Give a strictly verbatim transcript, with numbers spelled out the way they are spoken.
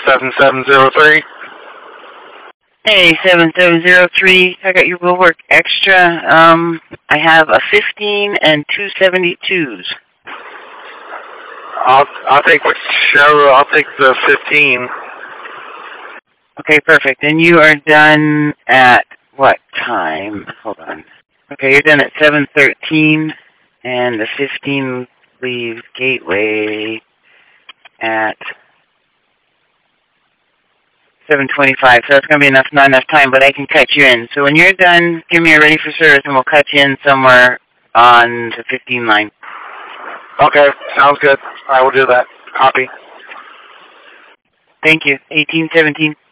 seven seven zero three. Hey, seven seven zero three. I got your Will Work Extra. Um, I have a fifteen and two seventy-twos. I'll I'll take whichever. I'll take the fifteen. Okay, perfect. And you are done at what time? Hold on. Okay, you're done at seven thirteen, and the fifteen leaves Gateway at seven twenty-five, so it's going to be enough, not enough time, but I can cut you in. So when you're done, give me a ready for service, and we'll cut you in somewhere on the fifteen line. Okay, sounds good. I will do that. Copy. Thank you. eighteen seventeen.